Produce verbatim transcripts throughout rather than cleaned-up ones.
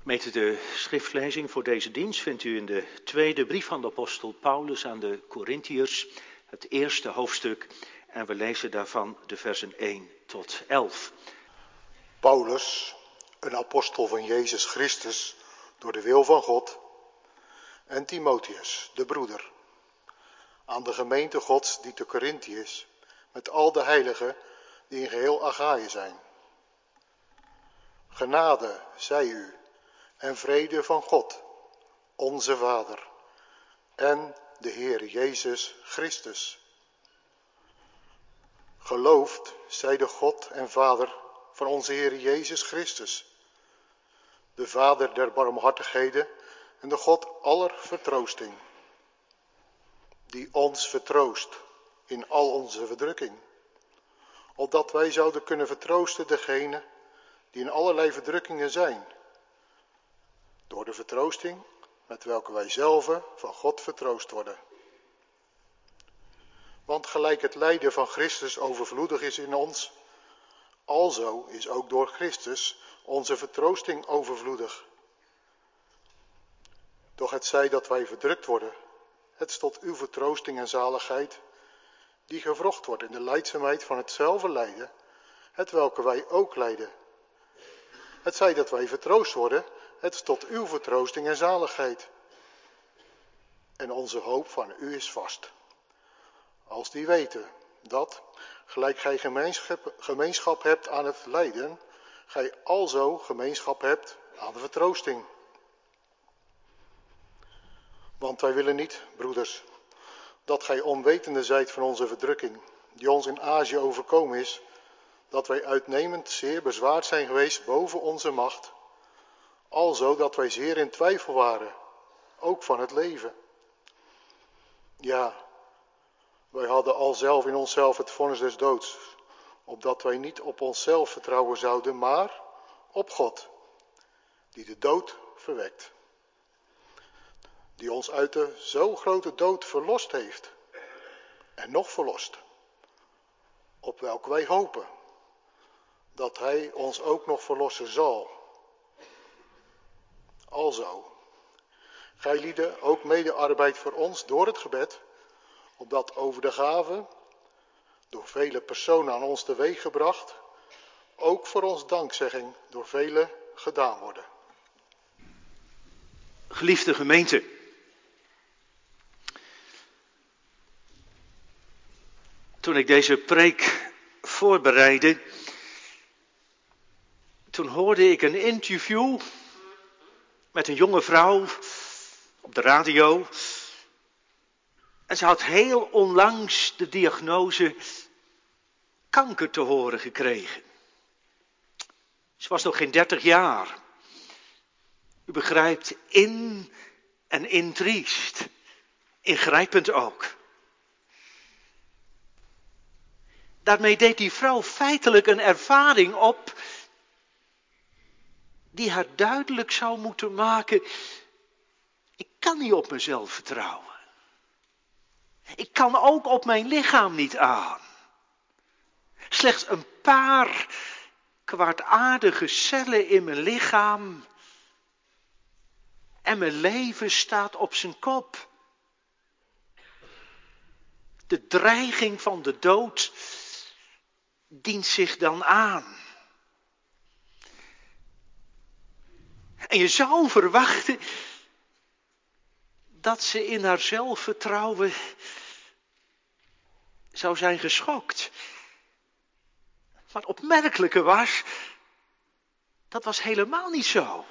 Gemeente, de schriftlezing voor deze dienst vindt u in de tweede brief van de apostel Paulus aan de Korintiërs, het eerste hoofdstuk, en we lezen daarvan de versen één tot elf. Paulus, een apostel van Jezus Christus, door de wil van God, en Timotheus, de broeder, aan de gemeente Gods die te Korintië is, met al de heiligen die in geheel Achaïe zijn. Genade zij u en vrede van God, onze Vader, en de Heer Jezus Christus. Geloofd zij de God en Vader van onze Heer Jezus Christus, de Vader der barmhartigheden en de God aller vertroosting, die ons vertroost in al onze verdrukking, opdat wij zouden kunnen vertroosten degenen die in allerlei verdrukkingen zijn, door de vertroosting met welke wij zelven van God vertroost worden. Want gelijk het lijden van Christus overvloedig is in ons, alzo is ook door Christus onze vertroosting overvloedig. Doch het zij dat wij verdrukt worden, het is tot uw vertroosting en zaligheid, die gewrocht wordt in de lijdzaamheid van hetzelfde lijden, het welke wij ook lijden. Het zij dat wij vertroost worden, het is tot uw vertroosting en zaligheid. En onze hoop van u is vast. Als die weten dat, gelijk gij gemeenschap, gemeenschap hebt aan het lijden, gij alzo gemeenschap hebt aan de vertroosting. Want wij willen niet, broeders, dat gij onwetende zijt van onze verdrukking, die ons in Azië overkomen is, dat wij uitnemend zeer bezwaard zijn geweest boven onze macht, alzo dat wij zeer in twijfel waren, ook van het leven. Ja, wij hadden al zelf in onszelf het vonnis des doods, opdat wij niet op onszelf vertrouwen zouden, maar op God, die de dood verwekt, die ons uit de zo grote dood verlost heeft, en nog verlost, op welke wij hopen, dat hij ons ook nog verlossen zal. Alzo, gij lieden ook medearbeid voor ons door het gebed, opdat over de gave, door vele personen aan ons teweeg gebracht, ook voor ons dankzegging door velen gedaan worden. Geliefde gemeente, toen ik deze preek voorbereidde, toen hoorde ik een interview met een jonge vrouw op de radio. En ze had heel onlangs de diagnose kanker te horen gekregen. Ze was nog geen dertig jaar. U begrijpt, in en in triest. Ingrijpend ook. Daarmee deed die vrouw feitelijk een ervaring op die haar duidelijk zou moeten maken: ik kan niet op mezelf vertrouwen. Ik kan ook op mijn lichaam niet aan. Slechts een paar kwaadaardige cellen in mijn lichaam en mijn leven staat op zijn kop. De dreiging van de dood dient zich dan aan. En je zou verwachten dat ze in haar zelfvertrouwen zou zijn geschokt. Maar het opmerkelijke was, dat was helemaal niet zo.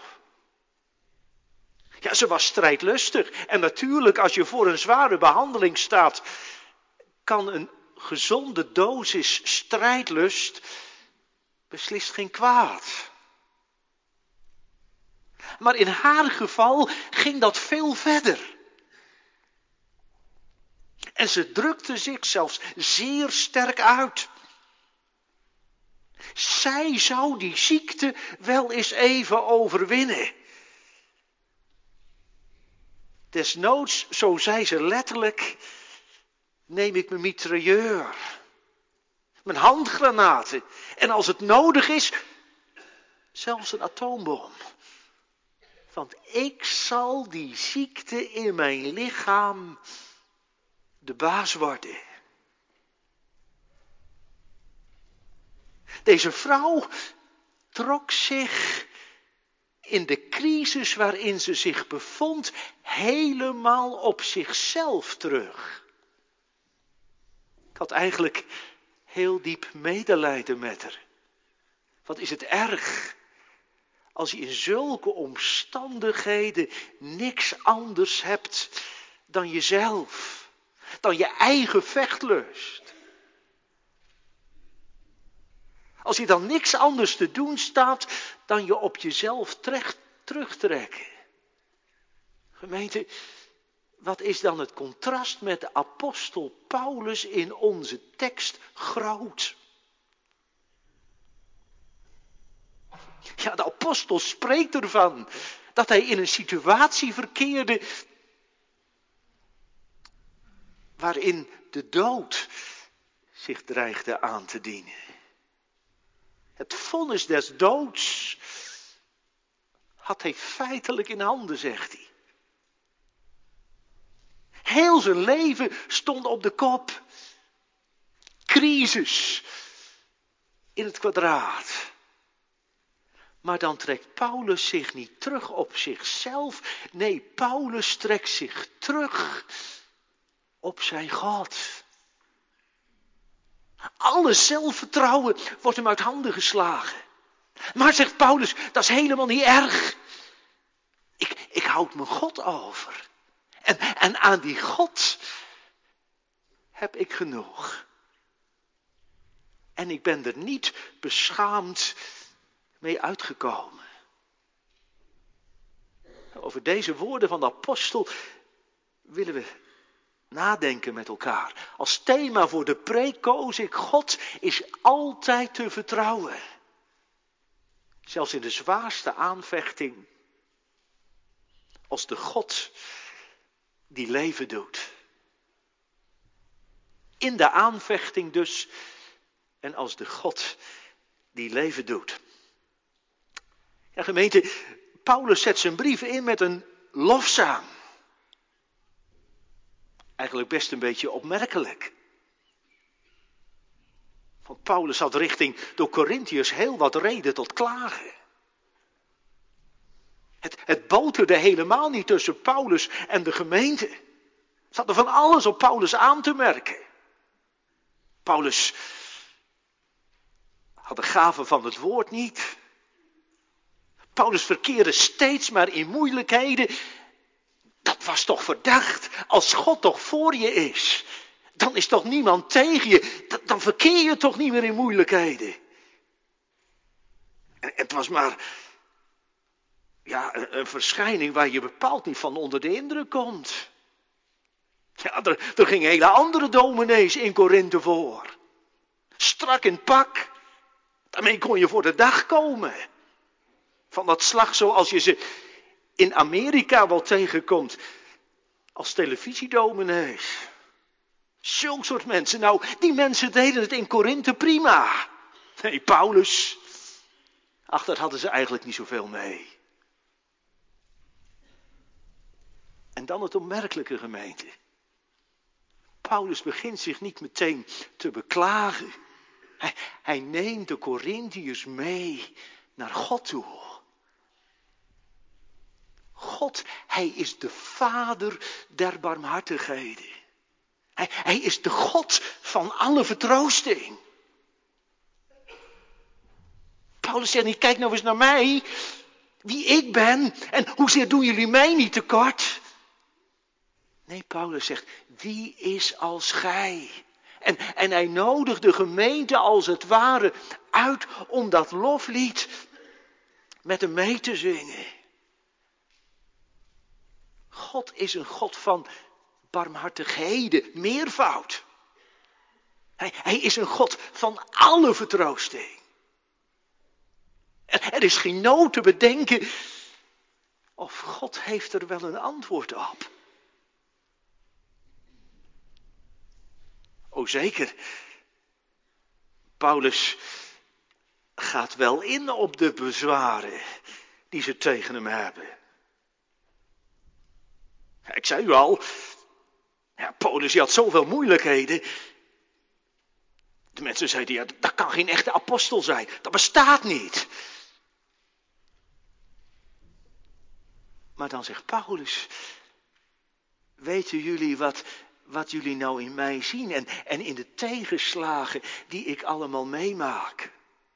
Ja, ze was strijdlustig. En natuurlijk, als je voor een zware behandeling staat, kan een gezonde dosis strijdlust beslist geen kwaad. Maar in haar geval ging dat veel verder. En ze drukte zich zelfs zeer sterk uit. Zij zou die ziekte wel eens even overwinnen. Desnoods, zo zei ze letterlijk, neem ik mijn mitrailleur, mijn handgranaten en als het nodig is, zelfs een atoombom. Want ik zal die ziekte in mijn lichaam de baas worden. Deze vrouw trok zich in de crisis waarin ze zich bevond helemaal op zichzelf terug. Ik had eigenlijk heel diep medelijden met haar. Wat is het erg als je in zulke omstandigheden niks anders hebt dan jezelf, dan je eigen vechtlust. Als je dan niks anders te doen staat dan je op jezelf terecht, terugtrekken. Gemeente, wat is dan het contrast met de apostel Paulus in onze tekst groot? Ja, de apostel spreekt ervan dat hij in een situatie verkeerde waarin de dood zich dreigde aan te dienen. Het vonnis des doods had hij feitelijk in handen, zegt hij. Heel zijn leven stond op de kop. Crisis in het kwadraat. Maar dan trekt Paulus zich niet terug op zichzelf. Nee, Paulus trekt zich terug op zijn God. Alle zelfvertrouwen wordt hem uit handen geslagen. Maar zegt Paulus, dat is helemaal niet erg. Ik, ik houd mijn God over. En, en aan die God heb ik genoeg. En ik ben er niet beschaamd mee uitgekomen. Over deze woorden van de apostel willen we nadenken met elkaar. Als thema voor de preek koos ik: God is altijd te vertrouwen. Zelfs in de zwaarste aanvechting. Als de God die leven doet. In de aanvechting dus. En als de God die leven doet. Ja, gemeente, Paulus zet zijn brieven in met een lofzang. Eigenlijk best een beetje opmerkelijk. Want Paulus had richting de Korintiërs heel wat reden tot klagen. Het, het boterde helemaal niet tussen Paulus en de gemeente. Ze hadden van alles op Paulus aan te merken. Paulus had de gave van het woord niet. Paulus verkeerde steeds maar in moeilijkheden. Dat was toch verdacht. Als God toch voor je is, dan is toch niemand tegen je. Dan verkeer je toch niet meer in moeilijkheden. En het was maar ja, een, een verschijning waar je bepaald niet van onder de indruk komt. Ja, er, er gingen hele andere dominees in Korinthe voor. Strak in pak. Daarmee kon je voor de dag komen. Van dat slag zoals je ze in Amerika wel tegenkomt. Als televisiedominees. Zulk soort mensen. Nou, die mensen deden het in Korinthe prima. Nee, Paulus. Ach, daar hadden ze eigenlijk niet zoveel mee. En dan het opmerkelijke, gemeente. Paulus begint zich niet meteen te beklagen. Hij, hij neemt de Korinthiërs mee naar God toe. God, hij is de Vader der barmhartigheden. Hij, hij is de God van alle vertroosting. Paulus zegt niet, kijk nou eens naar mij, wie ik ben en hoezeer doen jullie mij niet tekort. Nee, Paulus zegt, wie is als gij? En, en hij nodigt de gemeente als het ware uit om dat loflied met hem mee te zingen. God is een God van barmhartigheden, meervoud. Hij, hij is een God van alle vertroosting. Er, er is geen nood te bedenken of God heeft er wel een antwoord op. O zeker, Paulus gaat wel in op de bezwaren die ze tegen hem hebben. Ik zei u al, ja, Paulus die had zoveel moeilijkheden. De mensen zeiden, ja, dat kan geen echte apostel zijn. Dat bestaat niet. Maar dan zegt Paulus, weten jullie wat, wat jullie nou in mij zien en, en in de tegenslagen die ik allemaal meemaak?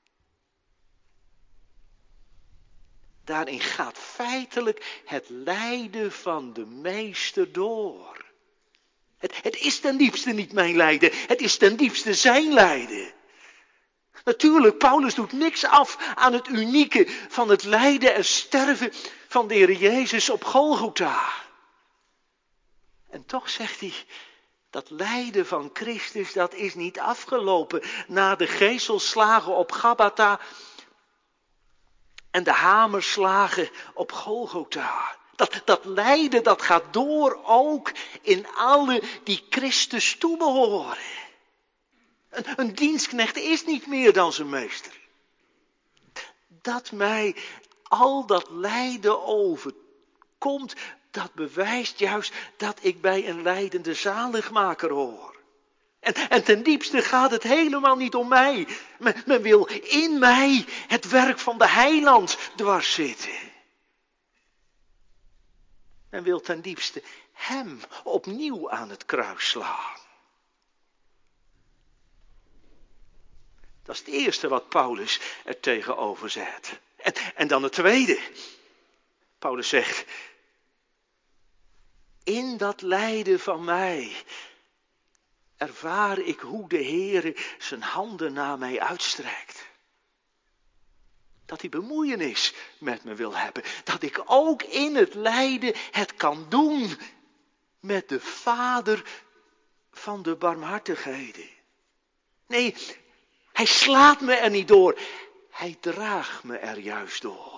Daarin gaat feitelijk het lijden van de meester door. Het, het is ten diepste niet mijn lijden, het is ten diepste zijn lijden. Natuurlijk, Paulus doet niks af aan het unieke van het lijden en sterven van de Heer Jezus op Golgotha. En toch zegt hij, dat lijden van Christus, dat is niet afgelopen na de gezelslagen op Gabbatha en de hamerslagen op Golgotha. Dat, dat lijden, dat gaat door ook in alle die Christus toebehoren. Een, een dienstknecht is niet meer dan zijn meester. Dat mij al dat lijden overkomt, dat bewijst juist dat ik bij een lijdende zaligmaker hoor. En, en ten diepste gaat het helemaal niet om mij. Men, men wil in mij het werk van de heiland dwars zitten. Men wil ten diepste hem opnieuw aan het kruis slaan. Dat is het eerste wat Paulus er tegenover zet. En, en dan het tweede. Paulus zegt, in dat lijden van mij ervaar ik hoe de Heere zijn handen naar mij uitstrekt. Dat hij bemoeienis met me wil hebben. Dat ik ook in het lijden het kan doen met de Vader van de barmhartigheden. Nee, hij slaat me er niet door. Hij draagt me er juist door.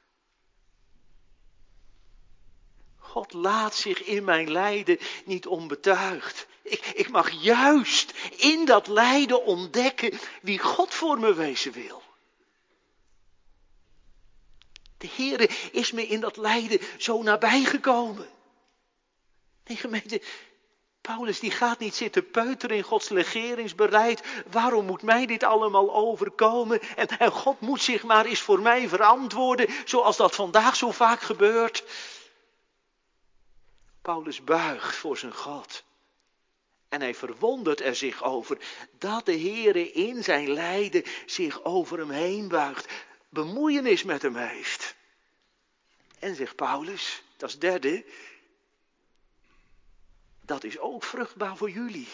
God laat zich in mijn lijden niet onbetuigd. Ik, ik mag juist in dat lijden ontdekken wie God voor me wezen wil. De Heere is me in dat lijden zo nabij gekomen. Nee, gemeente, Paulus die gaat niet zitten peuteren in Gods legeringsbeleid. Waarom moet mij dit allemaal overkomen? En, en God moet zich maar eens voor mij verantwoorden, zoals dat vandaag zo vaak gebeurt. Paulus buigt voor zijn God. En hij verwondert er zich over dat de Heere in zijn lijden zich over hem heen buigt. Bemoeienis met hem heeft. En zegt Paulus, dat is het derde, dat is ook vruchtbaar voor jullie.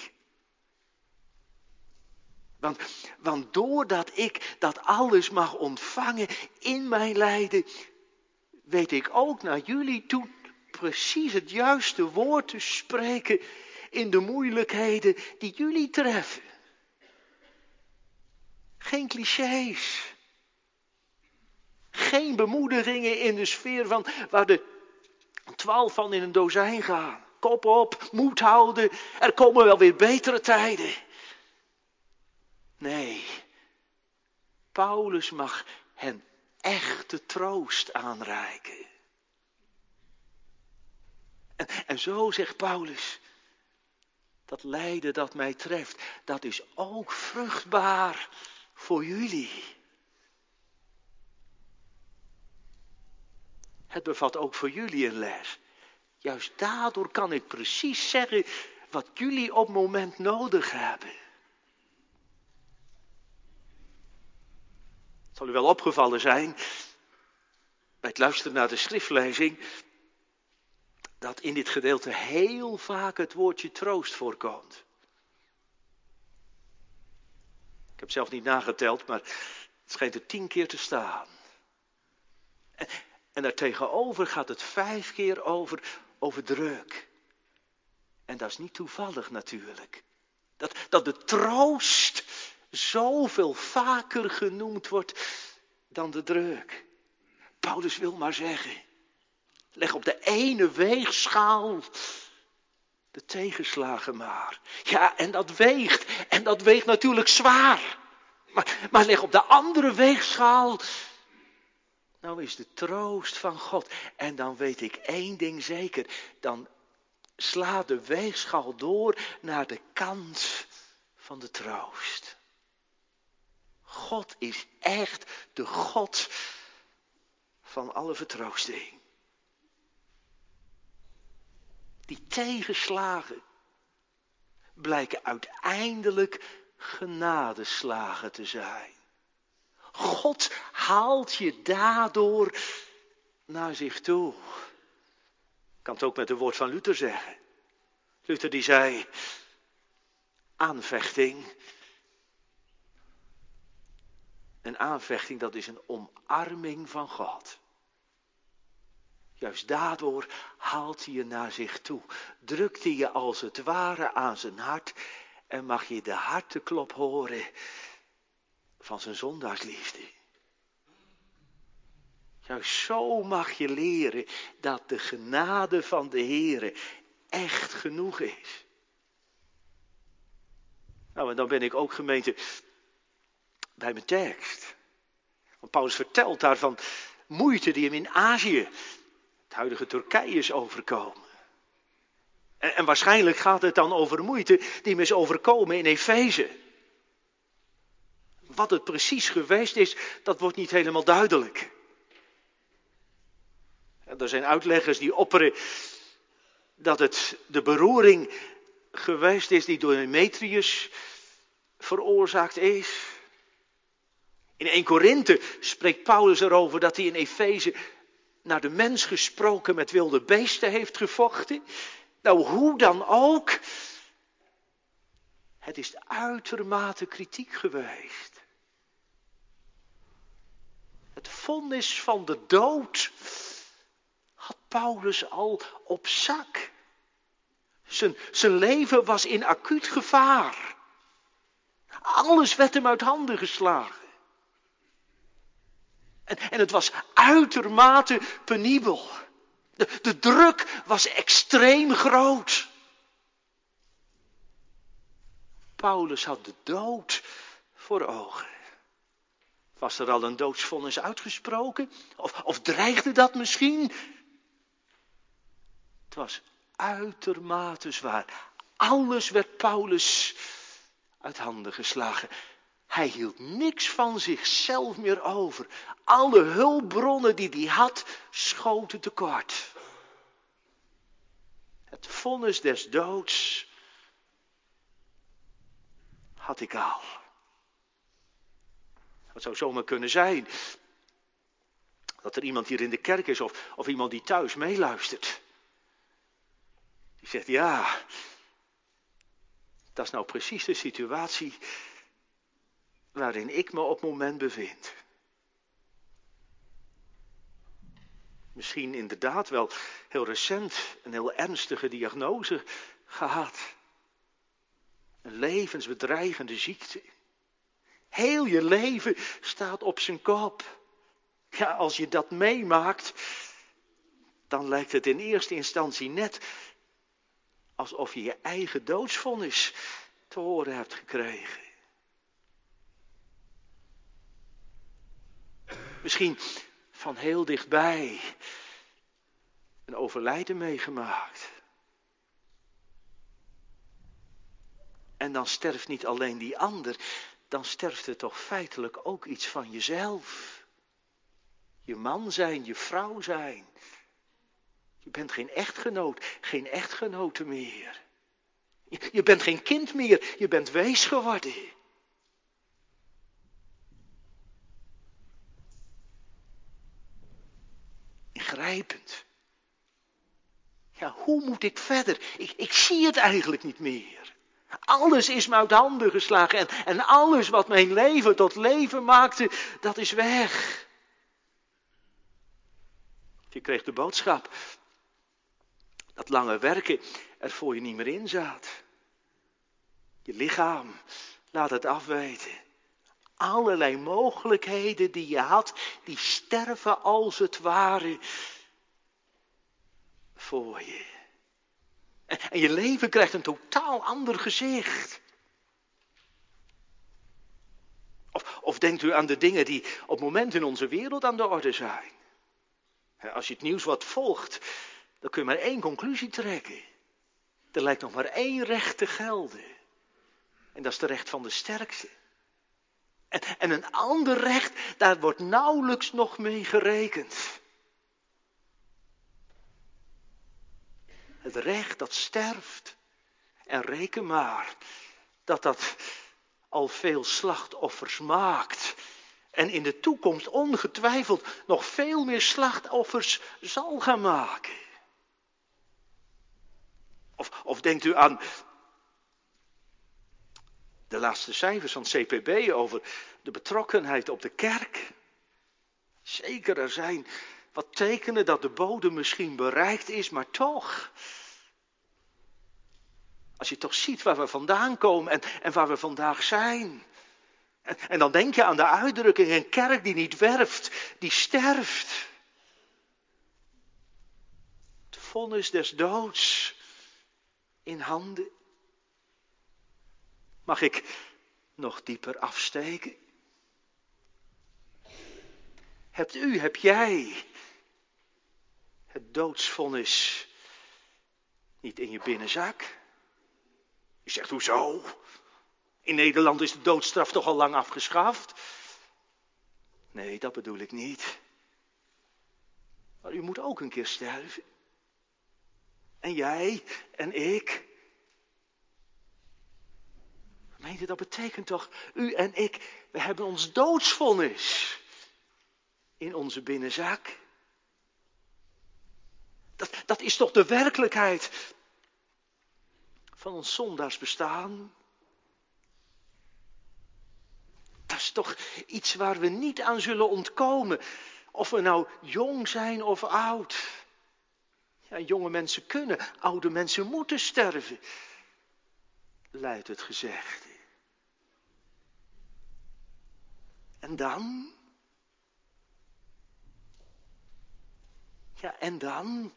Want, want doordat ik dat alles mag ontvangen in mijn lijden, weet ik ook naar jullie toe precies het juiste woord te spreken in de moeilijkheden die jullie treffen. Geen clichés. Geen bemoedigingen in de sfeer van waar de twaalf van in een dozijn gaan. Kop op, moed houden, er komen wel weer betere tijden. Nee, Paulus mag hen echte troost aanreiken. En, en zo zegt Paulus, dat lijden dat mij treft, dat is ook vruchtbaar voor jullie. Het bevat ook voor jullie een les. Juist daardoor kan ik precies zeggen wat jullie op het moment nodig hebben. Het zal u wel opgevallen zijn, bij het luisteren naar de schriftlezing, dat in dit gedeelte heel vaak het woordje troost voorkomt. Ik heb zelf niet nageteld, maar het schijnt er tien keer te staan. En, en daartegenover gaat het vijf keer over, over druk. En dat is niet toevallig natuurlijk. Dat, dat de troost zoveel vaker genoemd wordt dan de druk. Paulus wil maar zeggen, leg op de ene weegschaal de tegenslagen maar. Ja, en dat weegt. En dat weegt natuurlijk zwaar. Maar, maar leg op de andere weegschaal, nou is de troost van God. En dan weet ik één ding zeker. Dan Sla de weegschaal door naar de kant van de troost. God is echt de God van alle vertroosting. Die tegenslagen blijken uiteindelijk genadeslagen te zijn. God haalt je daardoor naar zich toe. Ik kan het ook met een woord van Luther zeggen. Luther die zei, aanvechting. Een aanvechting, dat is een omarming van God. Juist daardoor haalt hij je naar zich toe. Drukt hij je als het ware aan zijn hart. En mag je de harteklop horen van zijn zondaarsliefde. Juist zo mag je leren dat de genade van de Heere echt genoeg is. Nou, en dan ben ik ook gemeente bij mijn tekst. Want Paulus vertelt daar van moeite die hem in Azië, het huidige Turkije, is overkomen. En, en waarschijnlijk gaat het dan over moeite die hem is overkomen in Efeze. Wat het precies geweest is, dat wordt niet helemaal duidelijk. En er zijn uitleggers die opperen dat het de beroering geweest is die door Demetrius veroorzaakt is. In eerste Korinthe spreekt Paulus erover dat hij in Efeze naar de mens gesproken met wilde beesten heeft gevochten. Nou, hoe dan ook, het is uitermate kritiek geweest. Het vonnis van de dood had Paulus al op zak. Zijn, zijn leven was in acuut gevaar. Alles werd hem uit handen geslagen. En, en het was uitermate penibel. De, de druk was extreem groot. Paulus had de dood voor ogen. Was er al een doodsvonnis uitgesproken? Of, of dreigde dat misschien? Het was uitermate zwaar. Alles werd Paulus uit handen geslagen. Hij hield niks van zichzelf meer over. Alle hulpbronnen die hij had, schoten tekort. Het vonnis des doods had ik al. Het zou zomaar kunnen zijn dat er iemand hier in de kerk is of, of iemand die thuis meeluistert. Die zegt, ja, dat is nou precies de situatie waarin ik me op het moment bevind. Misschien inderdaad wel heel recent een heel ernstige diagnose gehad. Een levensbedreigende ziekte. Heel je leven staat op zijn kop. Ja, als je dat meemaakt, dan lijkt het in eerste instantie net alsof je je eigen doodsvonnis te horen hebt gekregen. Misschien van heel dichtbij een overlijden meegemaakt. En dan sterft niet alleen die ander, dan sterft er toch feitelijk ook iets van jezelf. Je man zijn, je vrouw zijn. Je bent geen echtgenoot, geen echtgenote meer. Je, je bent geen kind meer, je bent wees geworden. Ingrijpend. Ja, hoe moet ik verder? Ik, ik zie het eigenlijk niet meer. Alles is me uit handen geslagen en, en alles wat mijn leven tot leven maakte, dat is weg. Je kreeg de boodschap dat lange werken er voor je niet meer in zat. Je lichaam laat het afweten. Allerlei mogelijkheden die je had, die sterven als het ware voor je. En, en je leven krijgt een totaal ander gezicht. Of, of denkt u aan de dingen die op het moment in onze wereld aan de orde zijn. Als je het nieuws wat volgt, dan kun je maar één conclusie trekken. Er lijkt nog maar één recht te gelden. En dat is de recht van de sterkste. En, en een ander recht, daar wordt nauwelijks nog mee gerekend. Het recht dat sterft. En reken maar dat dat al veel slachtoffers maakt. En in de toekomst ongetwijfeld nog veel meer slachtoffers zal gaan maken. Of, of denkt u aan de laatste cijfers van het C P B over de betrokkenheid op de kerk? Zeker, er zijn wat tekenen dat de bodem misschien bereikt is, maar toch. Als je toch ziet waar we vandaan komen en, en waar we vandaag zijn. En, en dan denk je aan de uitdrukking, een kerk die niet werft, die sterft. Het vonnis des doods in handen. Mag ik nog dieper afsteken? Hebt u, heb jij het doodsvonnis niet in je binnenzak? Je zegt, hoezo? In Nederland is de doodstraf toch al lang afgeschaft? Nee, dat bedoel ik niet. Maar u moet ook een keer sterven. En jij en ik. Gemeente, dat betekent toch, u en ik, we hebben ons doodsvonnis in onze binnenzak. Dat, dat is toch de werkelijkheid van ons zondaarsbestaan? Dat is toch iets waar we niet aan zullen ontkomen. Of we nou jong zijn of oud. Ja, jonge mensen kunnen, oude mensen moeten sterven. Luidt het gezegde. En dan? Ja, en dan?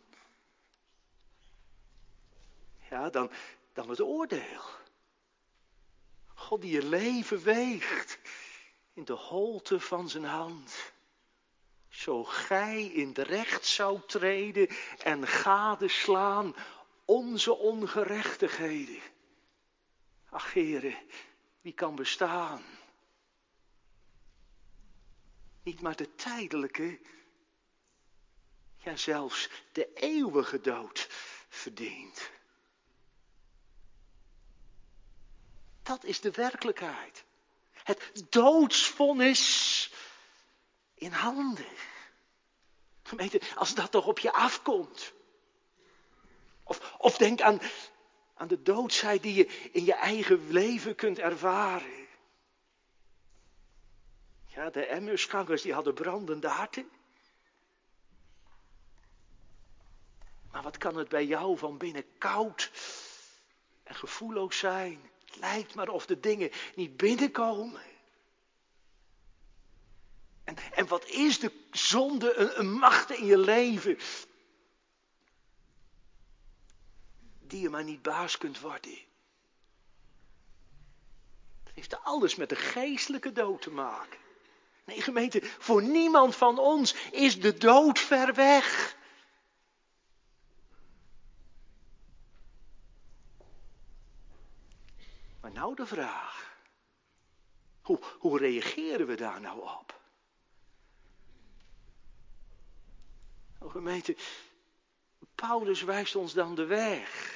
Ja, dan, dan het oordeel. God die je leven weegt in de holte van zijn hand. Zo gij in het recht zou treden en gadeslaan onze ongerechtigheden. Ach, Heere, wie kan bestaan? Niet maar de tijdelijke, ja zelfs de eeuwige dood verdient. Dat is de werkelijkheid. Het doodsvonnis in handen. Gemeente, als dat toch op je afkomt. Of, of denk aan, aan de doodsheid die je in je eigen leven kunt ervaren. Ja, de Emmausgangers die hadden brandende harten. Maar wat kan het bij jou van binnen koud en gevoelloos zijn? Het lijkt maar of de dingen niet binnenkomen. En, en wat is de zonde, een, een macht in je leven, die je maar niet baas kunt worden. Het heeft alles met de geestelijke dood te maken. Nee, gemeente, voor niemand van ons is de dood ver weg. Maar nou de vraag. Hoe, hoe reageren we daar nou op? Oh, gemeente, Paulus wijst ons dan de weg.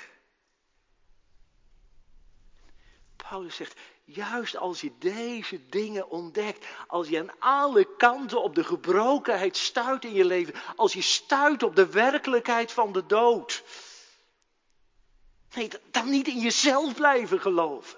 Paulus zegt, juist als je deze dingen ontdekt, als je aan alle kanten op de gebrokenheid stuit in je leven, als je stuit op de werkelijkheid van de dood. Nee, dan niet in jezelf blijven geloven.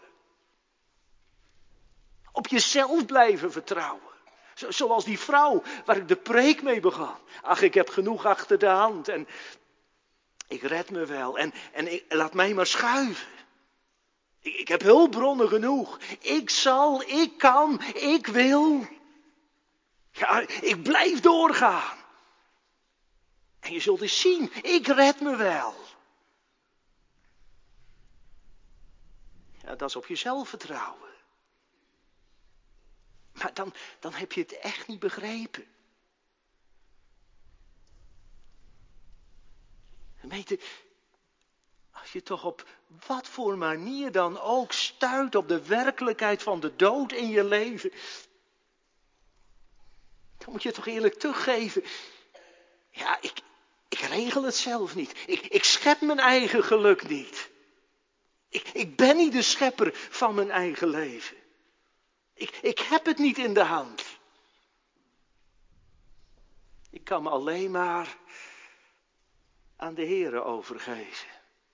Op jezelf blijven vertrouwen. Zoals die vrouw waar ik de preek mee begon. Ach, ik heb genoeg achter de hand en ik red me wel en, en ik, laat mij maar schuiven. Ik, ik heb hulpbronnen genoeg. Ik zal, ik kan, ik wil. Ja, ik blijf doorgaan. En je zult eens zien, ik red me wel. Ja, dat is op jezelf vertrouwen. Maar dan, dan heb je het echt niet begrepen. Gemeente, als Als je toch op wat voor manier dan ook stuit op de werkelijkheid van de dood in je leven, dan moet je toch eerlijk toegeven. Ja, ik, ik regel het zelf niet. Ik, ik schep mijn eigen geluk niet. Ik, ik ben niet de schepper van mijn eigen leven. Ik, ik heb het niet in de hand. Ik kan me alleen maar aan de Here overgeven.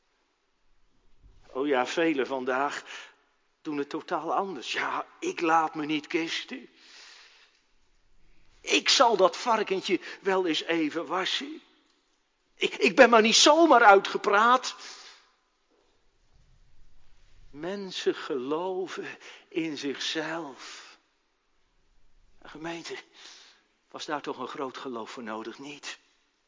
Oh ja, velen vandaag doen het totaal anders. Ja, ik laat me niet kisten. Ik zal dat varkentje wel eens even wassen. Ik, ik ben maar niet zomaar uitgepraat. Mensen geloven in zichzelf. Gemeente, was daar toch een groot geloof voor nodig? Niet.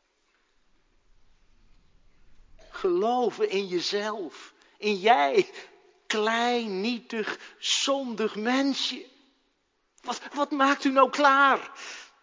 Geloven in jezelf. In jij, klein, nietig, zondig mensje. Wat, wat maakt u nou klaar?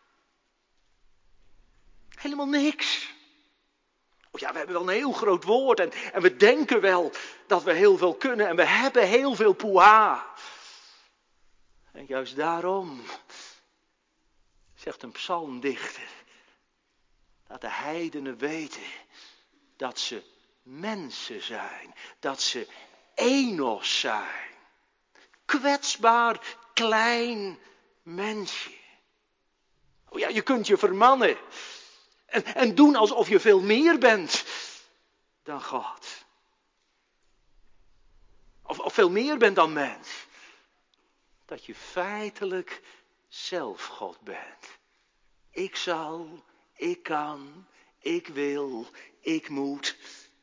Helemaal niks. Oh ja, we hebben wel een heel groot woord en, en we denken wel dat we heel veel kunnen en we hebben heel veel poeha. En juist daarom, zegt een psalmdichter, dat de heidenen weten dat ze mensen zijn, dat ze enos zijn. Kwetsbaar, klein mensje. Oh ja, je kunt je vermannen en, en doen alsof je veel meer bent dan God. Of, of veel meer bent dan mens. Dat je feitelijk zelf God bent. Ik zal, ik kan, ik wil, ik moet.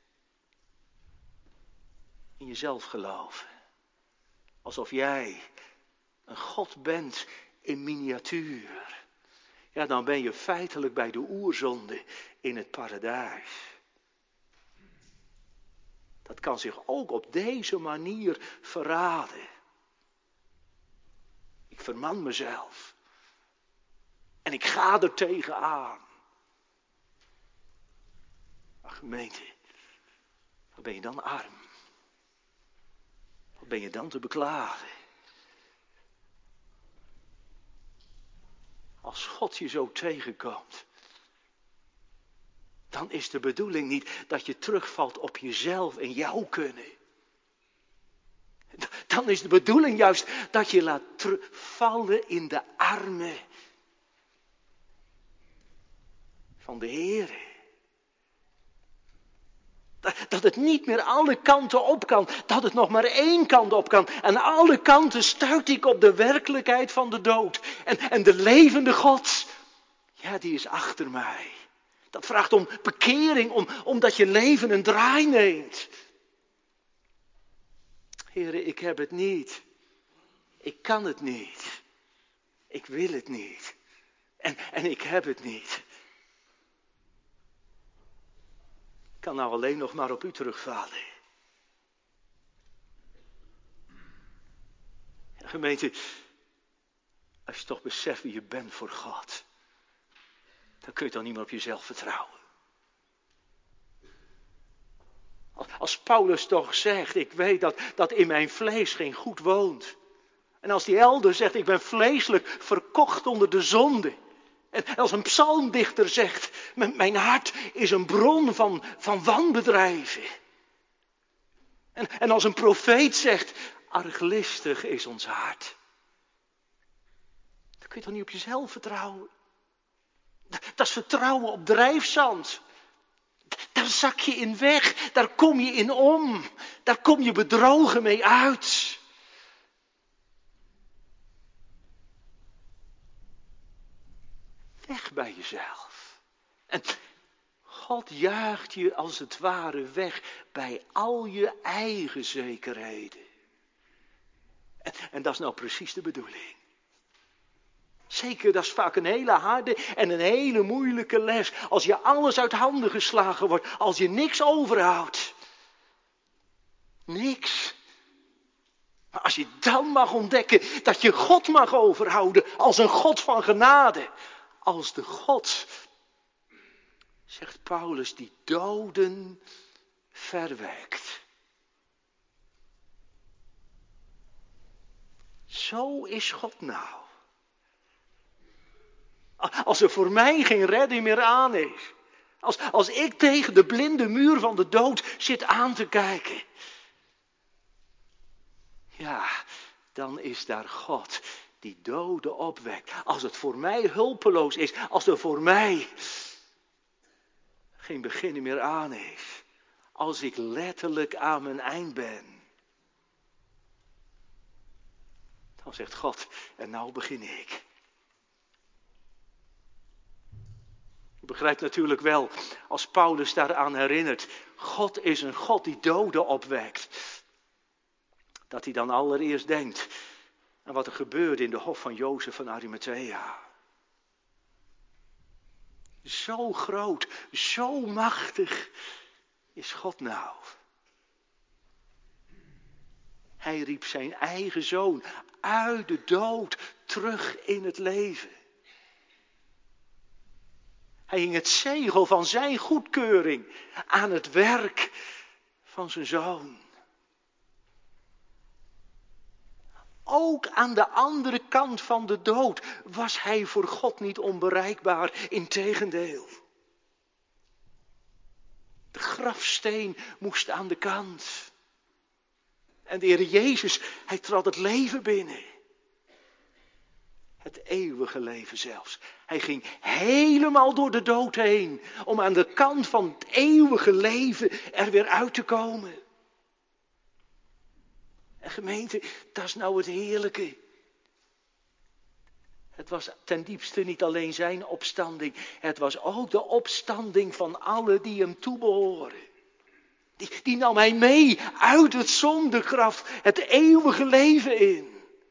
In jezelf geloven. Alsof jij een God bent in miniatuur. Ja, dan ben je feitelijk bij de oerzonde in het paradijs. Dat kan zich ook op deze manier verraden. Ik verman mezelf. En ik ga er tegenaan. Maar gemeente, wat ben je dan arm? Wat ben je dan te beklagen? Als God je zo tegenkomt, dan is de bedoeling niet dat je terugvalt op jezelf en jouw kunnen. Dan is de bedoeling juist dat je laat vallen in de armen van de Heere. Dat het niet meer alle kanten op kan. Dat het nog maar één kant op kan. Aan alle kanten stuit ik op de werkelijkheid van de dood. En, en de levende God, ja, die is achter mij. Dat vraagt om bekering, om, omdat je leven een draai neemt. Heere, ik heb het niet. Ik kan het niet. Ik wil het niet. En, en ik heb het niet. Ik kan nou alleen nog maar op u terugvallen. Ja, gemeente, als je toch beseft wie je bent voor God, dan kun je toch niet meer op jezelf vertrouwen. Als Paulus toch zegt, ik weet dat, dat in mijn vlees geen goed woont. En als die elder zegt, ik ben vleeselijk verkocht onder de zonde. En als een psalmdichter zegt, mijn hart is een bron van, van wanbedrijven. En, en als een profeet zegt, arglistig is ons hart. Dan kun je toch niet op jezelf vertrouwen. Dat is vertrouwen op drijfzand. Daar zak je in weg, daar kom je in om. Daar kom je bedrogen mee uit. Weg bij jezelf. En God jaagt je als het ware weg bij al je eigen zekerheden. En, en dat is nou precies de bedoeling. Zeker, dat is vaak een hele harde en een hele moeilijke les. Als je alles uit handen geslagen wordt, als je niks overhoudt. Niks. Maar als je dan mag ontdekken dat je God mag overhouden als een God van genade. Als de God, zegt Paulus, die doden verwekt. Zo is God nou. Als er voor mij geen redding meer aan is. Als, als ik tegen de blinde muur van de dood zit aan te kijken. Ja, dan is daar God die doden opwekt. Als het voor mij hulpeloos is. Als er voor mij geen begin meer aan is. Als ik letterlijk aan mijn eind ben. Dan zegt God, en nou begin ik. U begrijpt natuurlijk wel, als Paulus daaraan herinnert. God is een God die doden opwekt. Dat hij dan allereerst denkt aan wat er gebeurde in de hof van Jozef van Arimathea. Zo groot, zo machtig is God nou. Hij riep zijn eigen zoon uit de dood terug in het leven. Hij hing het zegel van zijn goedkeuring aan het werk van zijn zoon. Ook aan de andere kant van de dood was hij voor God niet onbereikbaar, integendeel. De grafsteen moest aan de kant. En de Heer Jezus, hij trad het leven binnen. Het eeuwige leven zelfs. Hij ging helemaal door de dood heen. Om aan de kant van het eeuwige leven er weer uit te komen. En gemeente, dat is nou het heerlijke. Het was ten diepste niet alleen zijn opstanding. Het was ook de opstanding van allen die hem toebehoren. Die, die nam hij mee uit het zondegraf, het eeuwige leven in.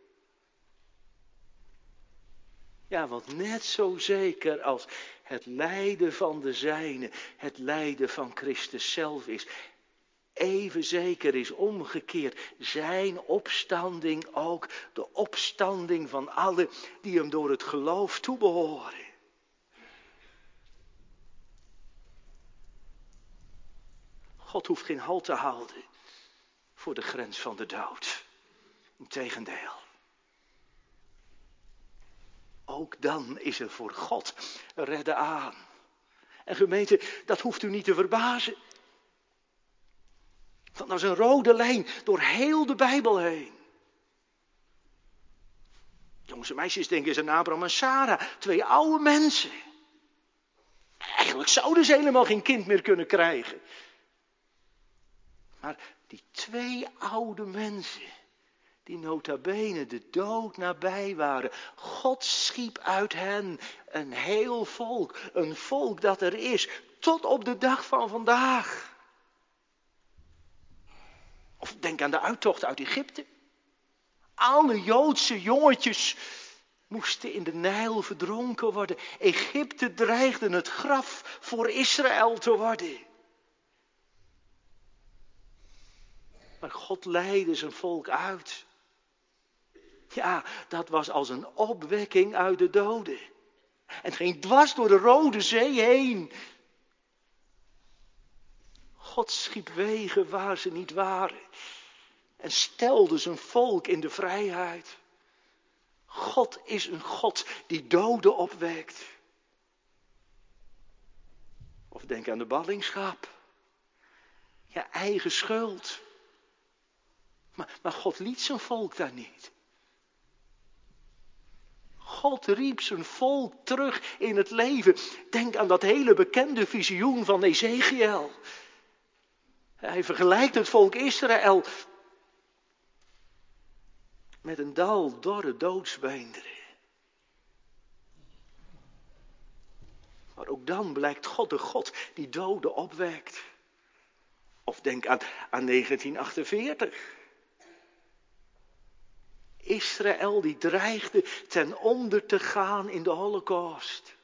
Ja, want net zo zeker als het lijden van de zijnen, het lijden van Christus zelf is. Even zeker is omgekeerd zijn opstanding ook de opstanding van allen die hem door het geloof toebehoren. God hoeft geen halt te houden voor de grens van de dood. Integendeel. Ook dan is er voor God redden aan. En gemeente, dat hoeft u niet te verbazen. Want dat is een rode lijn door heel de Bijbel heen. Jongens en meisjes denken eens aan Abraham en Sarah. Twee oude mensen. Eigenlijk zouden ze helemaal geen kind meer kunnen krijgen. Maar die twee oude mensen, die nota bene de dood nabij waren. God schiep uit hen een heel volk. Een volk dat er is tot op de dag van vandaag. Of denk aan de uittocht uit Egypte. Alle Joodse jongetjes moesten in de Nijl verdronken worden. Egypte dreigde het graf voor Israël te worden. Maar God leidde zijn volk uit. Ja, dat was als een opwekking uit de doden. En het ging dwars door de Rode Zee heen. God schiep wegen waar ze niet waren. En stelde zijn volk in de vrijheid. God is een God die doden opwekt. Of denk aan de ballingschap. Ja, eigen schuld. Maar, maar God liet zijn volk daar niet. God riep zijn volk terug in het leven. Denk aan dat hele bekende visioen van Ezechiël. Hij vergelijkt het volk Israël met een dal dorre doodsbeenderen. Maar ook dan blijkt God de God die doden opwekt. Of denk aan, aan negentien achtenveertig. Israël die dreigde ten onder te gaan in de Holocaust.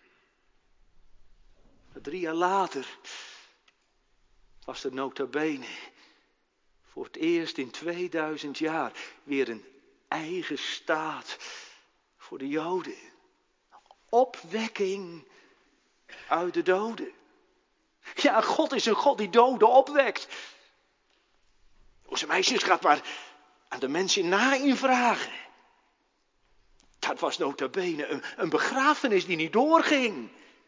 Maar drie jaar later was er nota bene voor het eerst in tweeduizend jaar weer een eigen staat voor de Joden. Opwekking uit de doden. Ja, God is een God die doden opwekt. Onze meisjes gaat maar aan de mensen na invragen. het was nota bene een, een begrafenis die niet doorging.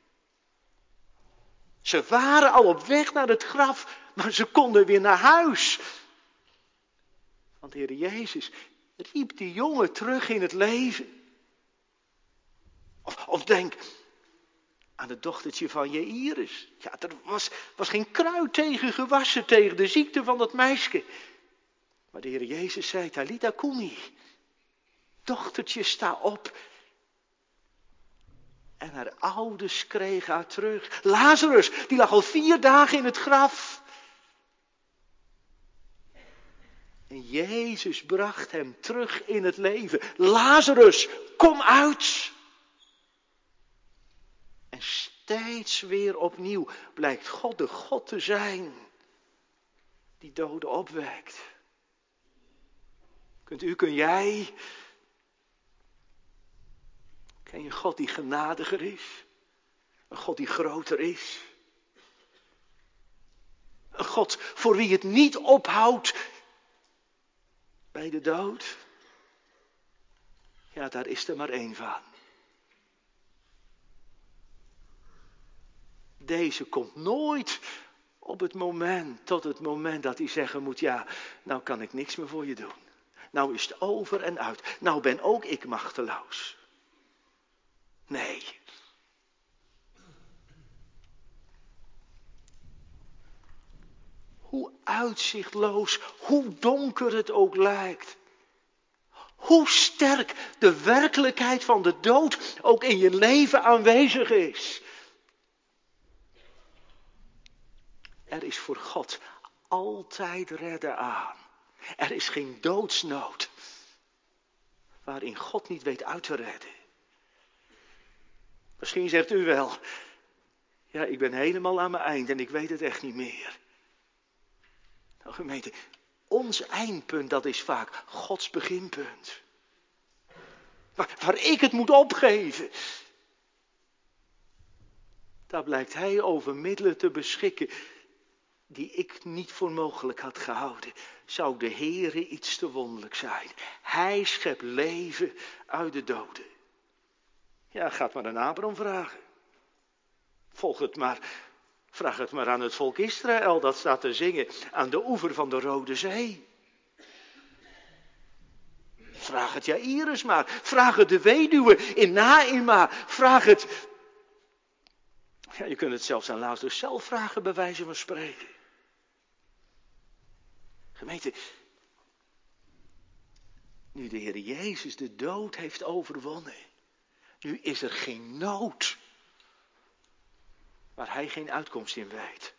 Ze waren al op weg naar het graf, maar ze konden weer naar huis. Want de Heer Jezus riep die jongen terug in het leven. Of, of denk aan het dochtertje van Jairus. Ja, er was, was geen kruid tegen gewassen tegen de ziekte van dat meisje. Maar de Heer Jezus zei, Talita Kumi, dochtertje, sta op. En haar ouders kregen haar terug. Lazarus, die lag al vier dagen in het graf. En Jezus bracht hem terug in het leven. Lazarus, kom uit. En steeds weer opnieuw blijkt God de God te zijn die doden opwekt. Kunt u, kun jij... Ken je God die genadiger is? Een God die groter is? Een God voor wie het niet ophoudt bij de dood? Ja, daar is er maar één van. Deze komt nooit op het moment, tot het moment dat hij zeggen moet, ja, nou kan ik niks meer voor je doen. Nou is het over en uit. Nou ben ook ik machteloos. Nee. Hoe uitzichtloos, hoe donker het ook lijkt. Hoe sterk de werkelijkheid van de dood ook in je leven aanwezig is. Er is voor God altijd redden aan. Er is geen doodsnood waarin God niet weet uit te redden. Misschien zegt u wel, ja, ik ben helemaal aan mijn eind en ik weet het echt niet meer. Nou, gemeente, ons eindpunt, dat is vaak Gods beginpunt. Waar, waar ik het moet opgeven. Daar blijkt hij over middelen te beschikken die ik niet voor mogelijk had gehouden. Zou de Heere iets te wonderlijk zijn. Hij schept leven uit de doden. Ja, ga het maar aan Abraham vragen. Volg het maar. Vraag het maar aan het volk Israël dat staat te zingen aan de oever van de Rode Zee. Vraag het Jairus maar. Vraag het de weduwe in Naïma. Vraag het... Ja, je kunt het zelfs aan Lazarus zelf vragen, bij wijze van spreken. Gemeente, nu de Heer Jezus de dood heeft overwonnen, nu is er geen nood waar hij geen uitkomst in weet.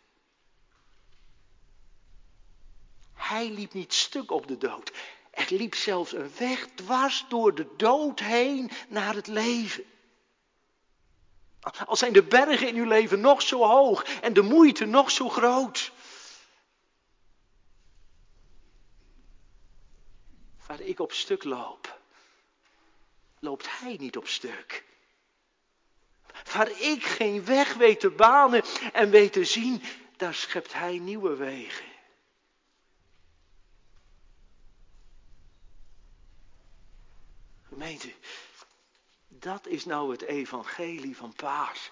Hij liep niet stuk op de dood. Er liep zelfs een weg dwars door de dood heen naar het leven. Al zijn de bergen in uw leven nog zo hoog en de moeite nog zo groot. Waar ik op stuk loop, loopt hij niet op stuk. Waar ik geen weg weet te banen en weet te zien, daar schept hij nieuwe wegen. Gemeente, dat is nou het evangelie van Pasen.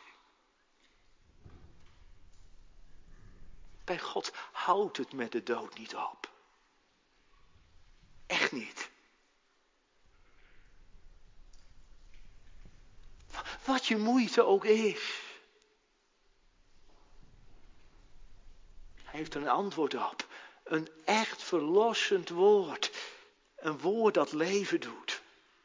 Bij God houdt het met de dood niet op. Echt niet. Wat je moeite ook is. Hij heeft er een antwoord op. Een echt verlossend woord. Een woord dat leven doet.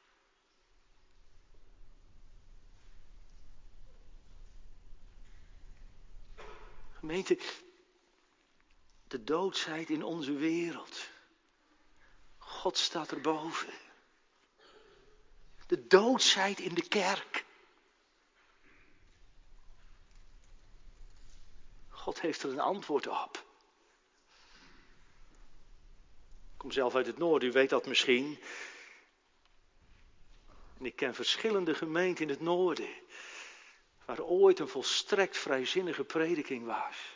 Gemeente, de doodsheid in onze wereld. God staat erboven. De doodsheid in de kerk. God heeft er een antwoord op. Ik kom zelf uit het noorden, u weet dat misschien. En ik ken verschillende gemeenten in het noorden, waar ooit een volstrekt vrijzinnige prediking was.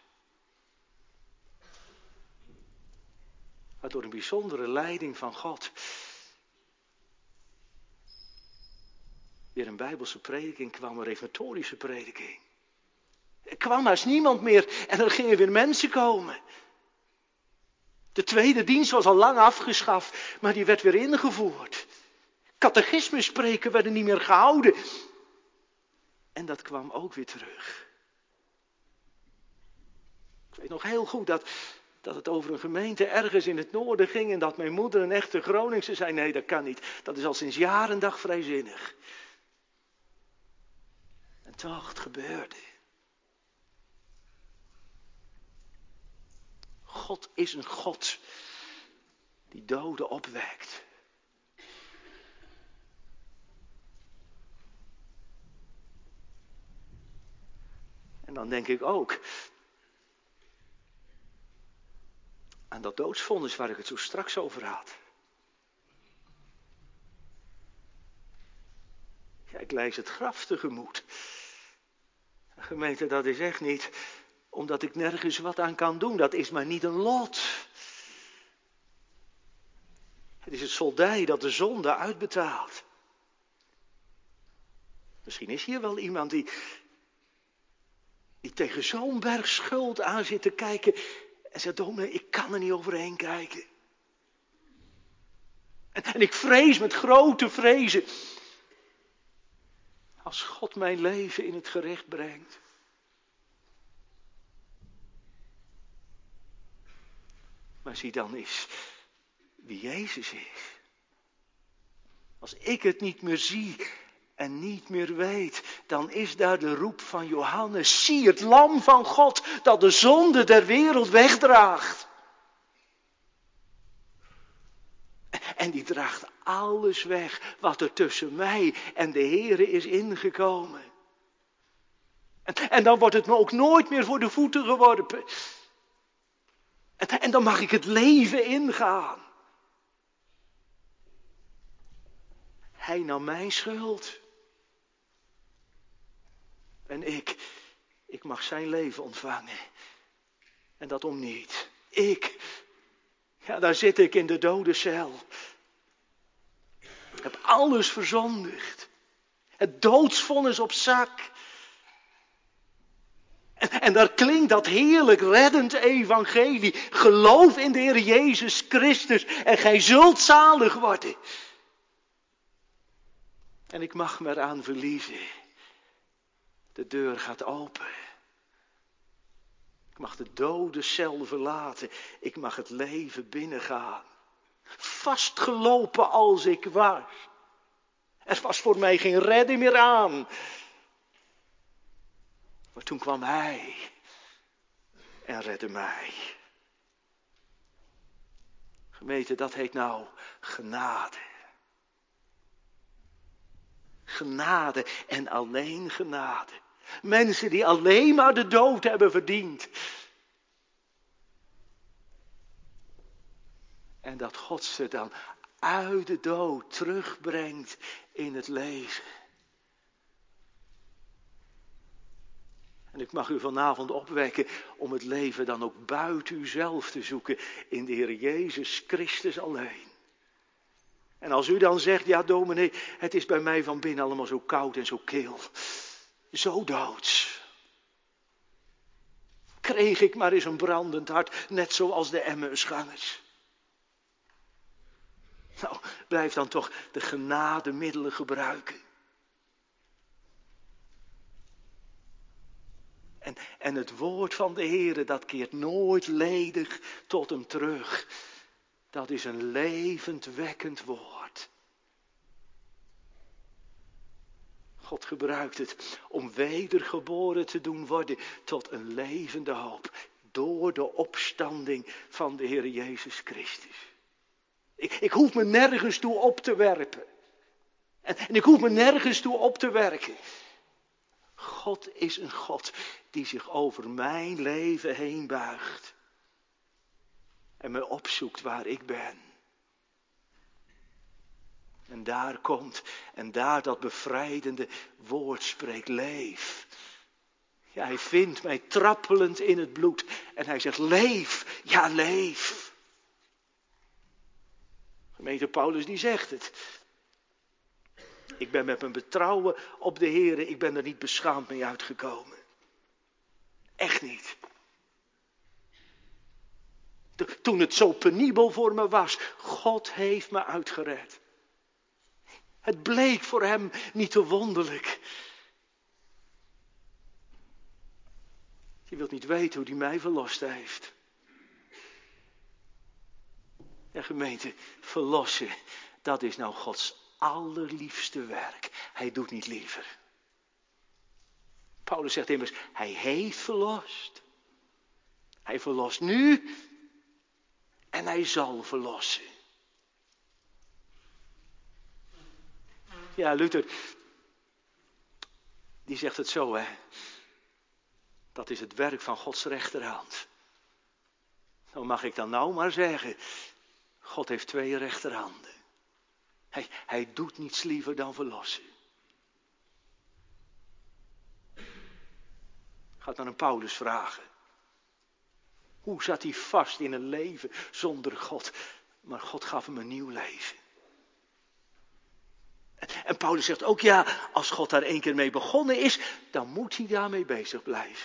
Maar door een bijzondere leiding van God weer een Bijbelse prediking kwam, een reformatorische prediking. Er kwam haast niemand meer en er gingen weer mensen komen. De tweede dienst was al lang afgeschaft, maar die werd weer ingevoerd. Catechismespreken werden niet meer gehouden. En dat kwam ook weer terug. Ik weet nog heel goed dat, dat het over een gemeente ergens in het noorden ging en dat mijn moeder, een echte Groningse, zei: nee, dat kan niet. Dat is al sinds jaren dag vrijzinnig. En toch, het gebeurde. God is een God die doden opwekt. En dan denk ik ook aan dat doodsvonnis waar ik het zo straks over had. Ja, ik lees het graf tegemoet. Gemeente, dat is echt niet omdat ik nergens wat aan kan doen. Dat is maar niet een lot. Het is het soldij dat de zonde uitbetaalt. Misschien is hier wel iemand die, die tegen zo'n berg schuld aan zit te kijken en zegt: dominee, ik kan er niet overheen kijken. En, en ik vrees met grote vrezen, als God mijn leven in het gerecht brengt. Maar zie dan eens wie Jezus is. Als ik het niet meer zie en niet meer weet, dan is daar de roep van Johannes: zie het lam van God dat de zonde der wereld wegdraagt. En die draagt alles weg wat er tussen mij en de Here is ingekomen. En, en dan wordt het me ook nooit meer voor de voeten geworpen. En, en dan mag ik het leven ingaan. Hij nam mijn schuld. En ik, ik mag zijn leven ontvangen. En dat om niet. Ik, ja, daar zit ik in de dode cel. Ik heb alles verzondigd. Het doodsvonnis op zak. En, en daar klinkt dat heerlijk reddend evangelie. Geloof in de Heer Jezus Christus en gij zult zalig worden. En ik mag me eraan verliezen. De deur gaat open. Ik mag de dode cel verlaten. Ik mag het leven binnengaan. Vastgelopen als ik was. Er was voor mij geen redding meer aan. Maar toen kwam hij en redde mij. Gemeente, dat heet nou genade. Genade en alleen genade. Mensen die alleen maar de dood hebben verdiend. En dat God ze dan uit de dood terugbrengt in het leven. En ik mag u vanavond opwekken om het leven dan ook buiten uzelf te zoeken in de Heer Jezus Christus alleen. En als u dan zegt: ja dominee, het is bij mij van binnen allemaal zo koud en zo kil. Zo doods. Kreeg ik maar eens een brandend hart, net zoals de Emmausgangers. Nou, blijf dan toch de genademiddelen gebruiken. En, en het woord van de Heere, dat keert nooit ledig tot hem terug. Dat is een levendwekkend woord. God gebruikt het om wedergeboren te doen worden tot een levende hoop. Door de opstanding van de Heer Jezus Christus. Ik, ik hoef me nergens toe op te werpen. En, en ik hoef me nergens toe op te werken. God is een God die zich over mijn leven heen buigt. En me opzoekt waar ik ben. En daar komt en daar dat bevrijdende woord spreekt: leef. Ja, hij vindt mij trappelend in het bloed. En hij zegt: leef, ja leef. Gemeente Paulus die zegt het. Ik ben met mijn betrouwen op de Heer, ik ben er niet beschaamd mee uitgekomen. Echt niet. Toen het zo penibel voor me was, God heeft me uitgered. Het bleek voor hem niet te wonderlijk. Je wilt niet weten hoe hij mij verlost heeft. En gemeente, verlossen, dat is nou Gods allerliefste werk. Hij doet niet liever. Paulus zegt immers, hij heeft verlost. Hij verlost nu en hij zal verlossen. Ja, Luther, die zegt het zo, hè. Dat is het werk van Gods rechterhand. Nou mag ik dan nou maar zeggen, God heeft twee rechterhanden. Hij, hij doet niets liever dan verlossen. Gaat dan een Paulus vragen. Hoe zat hij vast in een leven zonder God? Maar God gaf hem een nieuw leven. En Paulus zegt ook, ja, als God daar één keer mee begonnen is, dan moet hij daarmee bezig blijven.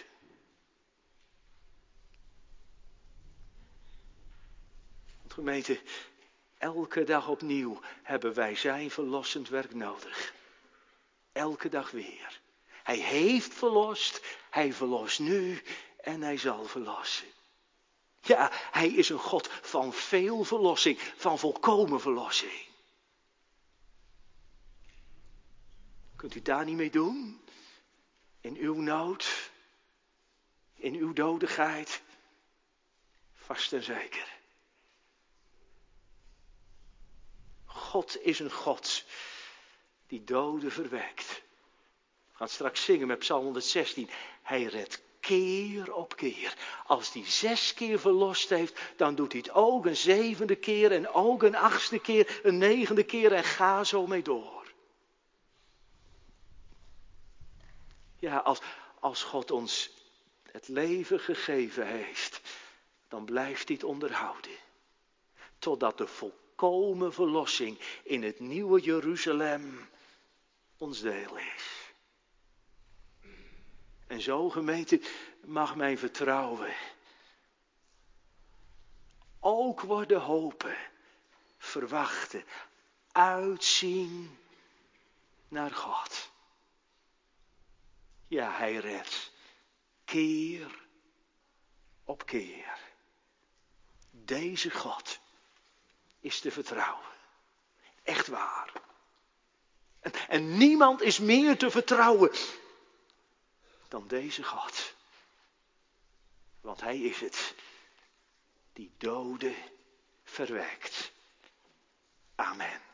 Want gemeente, elke dag opnieuw hebben wij zijn verlossend werk nodig. Elke dag weer. Hij heeft verlost, hij verlost nu en hij zal verlossen. Ja, hij is een God van veel verlossing, van volkomen verlossing. Kunt u daar niet mee doen? In uw nood, in uw dodigheid, vast en zeker. God is een God die doden verwekt. We gaan straks zingen met Psalm honderdzestien. Hij redt keer op keer. Als hij zes keer verlost heeft, dan doet hij het ook een zevende keer en ook een achtste keer, een negende keer en ga zo mee door. Ja, als, als God ons het leven gegeven heeft, dan blijft hij het onderhouden. Totdat de volkomen verlossing in het nieuwe Jeruzalem ons deel is. En zo, gemeente, mag mijn vertrouwen ook worden hopen, verwachten, uitzien naar God. Ja, hij redt keer op keer. Deze God is te vertrouwen. Echt waar. En, en niemand is meer te vertrouwen dan deze God. Want hij is het die doden verwekt. Amen.